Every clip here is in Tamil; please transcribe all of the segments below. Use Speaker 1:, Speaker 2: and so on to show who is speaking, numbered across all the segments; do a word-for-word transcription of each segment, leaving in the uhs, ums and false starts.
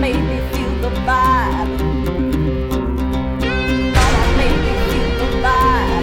Speaker 1: made me feel the vibe. Mama made me feel the vibe.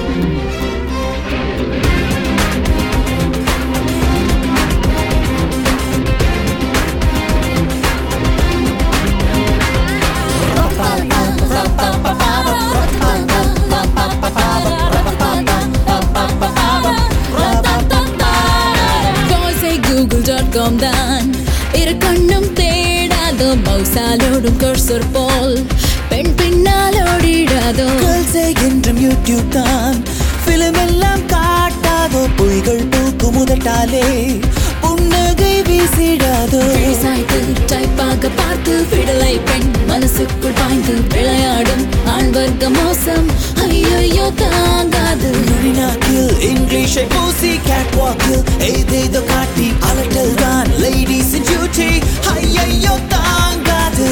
Speaker 2: google dot com தான் இரு கண்ணும் தேடாதோ மவுசாலோடும் கர்சர் போல் பெண் பின்னால் ஓடிடாதோ
Speaker 3: கல்சே என்றும் யூடியூப் தான் ஃபிலிம் எல்லாம் காட்டாதோ பொய்கள் பூக்கு முதட்டாலே புன்னகை வீசிடாதோ
Speaker 2: சாய்த்து டைப்பாக பார்த்து விடலை பெண் மனசுக்குள் பாய்ந்து விளையாடும் ஆண் வர்க்க மோசம் ஐயோ தாங்காது
Speaker 3: நுனிநாக்கில் இங்கிலீஷை பூசி கேட் வாக்கில் ஏதேதோ காட்டி அலட்டல் தான் லேடிஸ் இன் டியூட்டி ஐயோ தாங்காது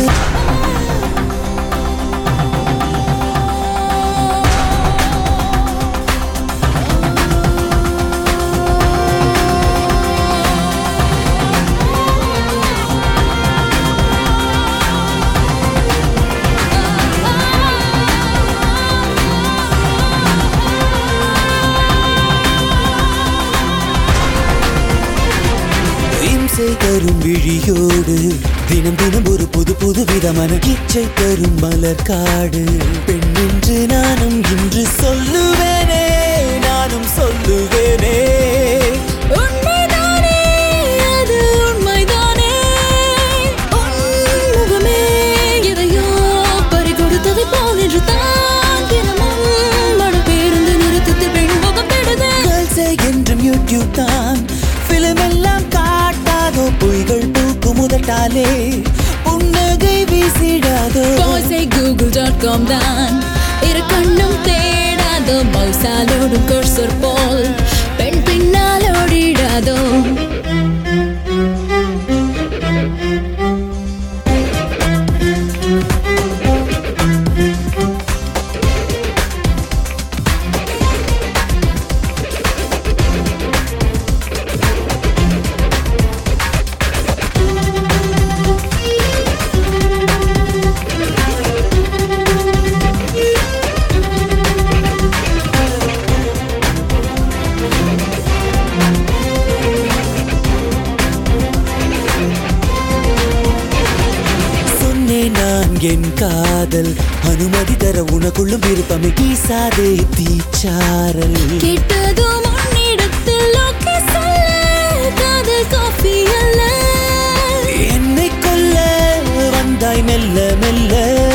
Speaker 3: தரும் விழியோடு தினம் தினம் ஒரு புது புது விதமான கிச்சை தரும் மலர் காடு பெண் என்று நானும் இன்று சொல்லுவேனே நானும் சொல்லுவேனே
Speaker 2: உண்மைதானே அது உண்மைதானே உன்முகமே எதையோ பறி கொடுத்ததை போல் என்று தான் தினமும் மழை பேருந்து நிறுத்தத்தில் பெண் முகம் பெடுது
Speaker 3: கல்சே என்றும் யூடியூப் தான் ஃபிலிம் எல்லாம் காட்டாதோ பொய்கள் பூக்கு முதட்டாலே புன்னகை வீசிடாதோ
Speaker 2: boysay google dot com தான் இரு கண்ணும் தேடாதோ மவுசாலோடும் கர்சர் போல் பெண் பின்னால் ஓடிடாதோ
Speaker 3: என் காதல் அனுமதி தர உனக்குள்ளும் விருப்பமே கீசாதே தீச்சாரல்
Speaker 2: கேட்டதும் உன்னிடத்தில் ஓகே சொல்ல காதல் காஃபி அல்ல
Speaker 3: என்னை கொல்ல வந்தாய் மெல்ல மெல்ல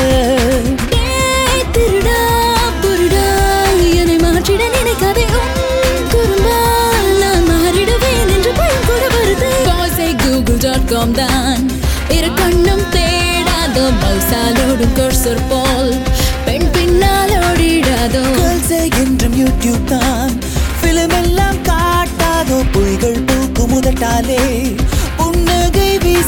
Speaker 2: திருடா புருடா என்னை மாற்றிட நினைக்காதே குறும்பால் நான் மாறிடுவேன் என்று பயம் கூட வருது boysay google dot com தான் இரு கண்ணும் தேடாதோ மவுசாலோடும் கர்சர் போல் பெண் பின்னால் ஓடிடாதோ
Speaker 3: கல்சே என்றும் யூடியூப் தான் ஃபிலிம் எல்லாம் காட்டாதோ பொய்கள் பூக்கு முதட்டாலே புன்னகை வீசி